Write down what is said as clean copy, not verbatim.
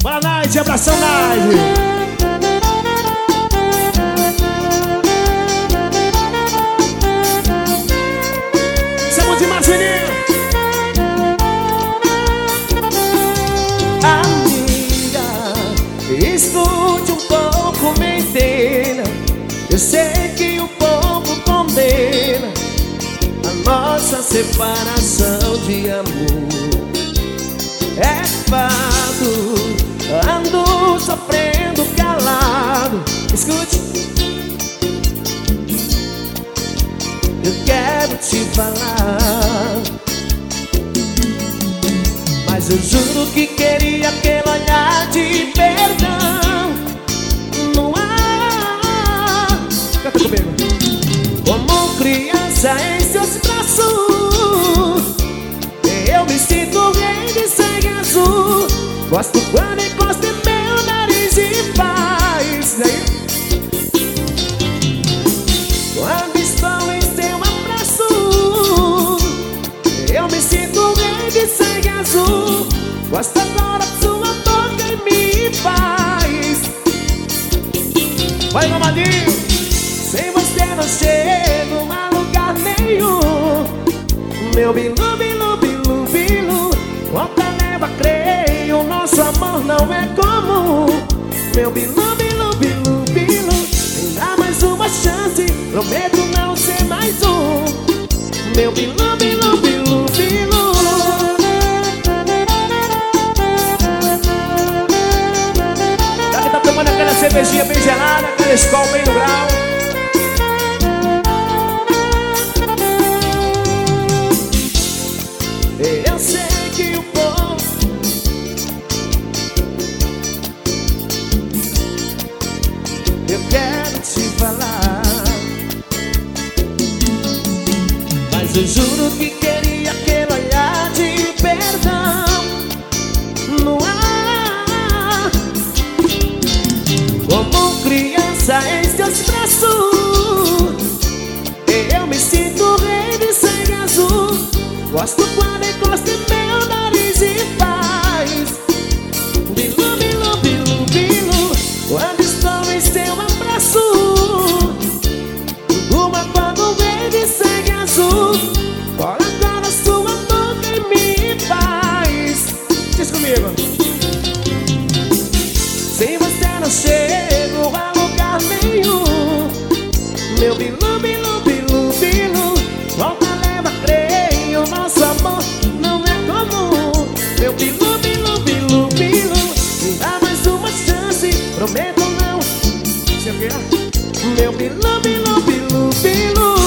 Bora, Naide, abração, Naide. Chama de Marcelinho. Amiga, escute um pouco, mentira. Eu sei que o povo condena a nossa separação de amor. É fato, ando sofrendo calado. Escute, eu quero te falar, mas eu juro que queria aquele olhar de perdão no ar. Canta comigo. Como criança em seus braços, eu me sinto rei de sangue azul. Gosto quando encosta em meu nariz e faz. Quando estou em seu abraço, eu me sinto rei de sangue azul. Gosto agora sua boca e me faz. Vai, mamadinho. Sem você não chego a lugar nenhum. Meu bilu, bilu, bilu, bilu. Quanta leva, creio, nosso amor não é comum. Meu bilu, bilu, bilu, bilu. Me dá mais uma chance, prometo não ser mais um. Meu bilu, bilu, bilu, bilu. Já que tá tomando aquela cervejinha bem gelada, aquela Skol bem no grau. Eu sei que o povo eu quero te falar, mas eu juro que queria aquele olhar de perdão no ar. Como criança em seus braços, eu me sinto rei de sangue azul. Gosto quando encosta em meu nariz e faz bilu, bilu, bilu, bilu. Quando estou em seu abraço, uma quando vem de sangue azul. Cola agora sua boca e me faz. Diz comigo. Sem você não chego a lugar nenhum. Meu bilu, bilu, bilu, bilu. Volta, leva, creio, nosso amor não é comum. Meu bilu, bilu, bilu, bilu. Me dá mais uma chance, prometo não. Você quer? Meu bilu, bilu, bilu, bilu.